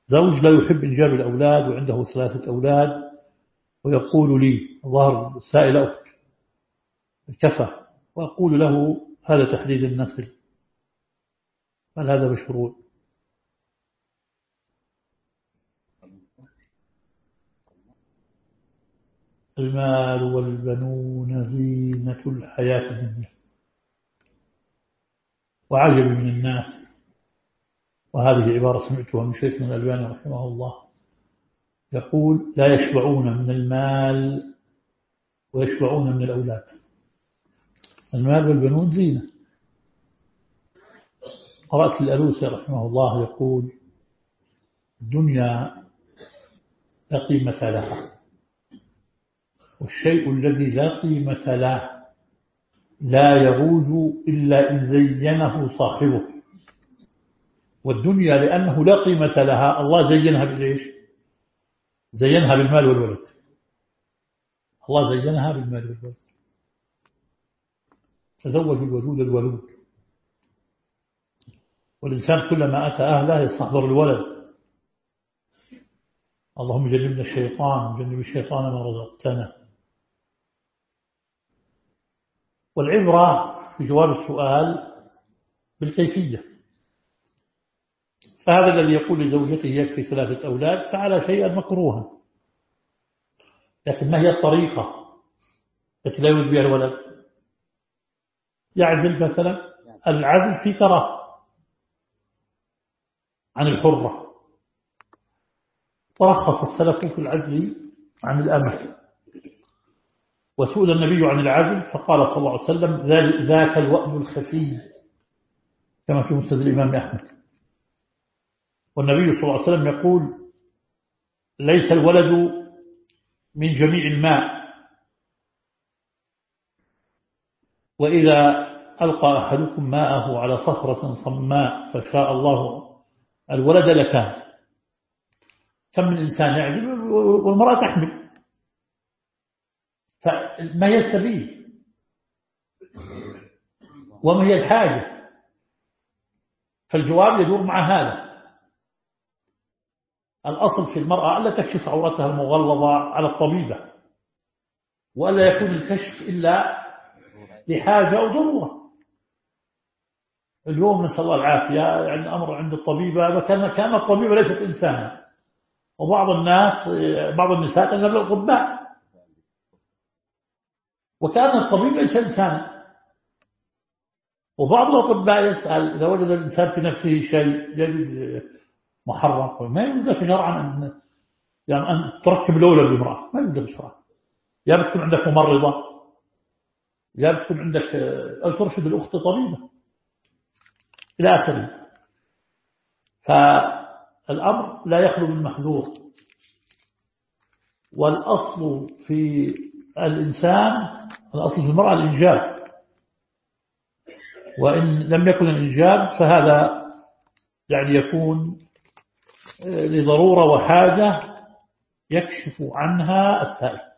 زوج لا يحب إنجاب الأولاد وعنده 3 أولاد، ويقول لي ظهر سائل أخت كفى، وأقول له هذا تحديد النسل، هل هذا مشروع؟ المال والبنون زينة الحياة الدنيا، وعجب من الناس، وهذه عبارة سمعتها من شيخنا الألباني رحمه الله، يقول لا يشبعون من المال ويشبعون من الأولاد. المال والبنون زينة. قرأت الألوسي رحمه الله يقول الدنيا لا قيمة لها، والشيء الذي لا قيمة له لا يروج إلا إن زينه صاحبه. والدنيا لأنه لا قيمة لها الله زينها بالإيش؟ زينها بالمال والولد. الله زينها بالمال والولد. تزوج الودود الولود. والإنسان كلما أتى أهله يستحضر الولد. اللهم جنبنا الشيطان وجنب الشيطان ما رزقتنا. والعبرة في جواب السؤال بالكيفية. فهذا الذي يقول لزوجته يكفي 3 أولاد فعل شيئا مكروها، لكن ما هي الطريقة التي لا يريد بها الولد؟ يعزل مثلا، العزل في كراهة عن الحرة، ورخص السلف في العزل عن الأمة. وسئل النبي عن العزل فقال صلى الله عليه وسلم ذاك الوأد الخفي، كما في مسند الإمام أحمد. والنبي صلى الله عليه وسلم يقول ليس الولد من جميع الماء، وإذا ألقى أحدكم ماءه على صخرة صماء فشاء الله الولد لكان. كم من إنسان يعزل والمرأة تحمل، فما هي السبيل وما هي الحاجة؟ فالجواب يدور مع هذا. الأصل في المرأة ألا تكشف عورتها المغلظة على الطبيبة، وألا يكون الكشف إلا لحاجة أو ضرورة. اليوم نسأل الله العافية يعني أمر عند الطبيبة كان الطبيبة ليست إنسانا، وبعض الناس بعض النساء تذهب للأطباء وكان الطبيب ليس إنسانا. وبعض الأطباء يسأل إذا وجد الإنسان في نفسه شيء يجد محرم، ما يوجد شرعا أن تركب لولا للمرأة، ما يوجد شرعا. يا بتكون عندك ممرضة، يا بتكون عندك أو ترشد الأخت طبيبة إلى آخره. فالأمر لا يخلو من محذور. والأصل في الإنسان، الأصل في المرأة الإنجاب، وإن لم يكن الإنجاب فهذا يعني يكون لضرورة وحاجة يكشف عنها السائل.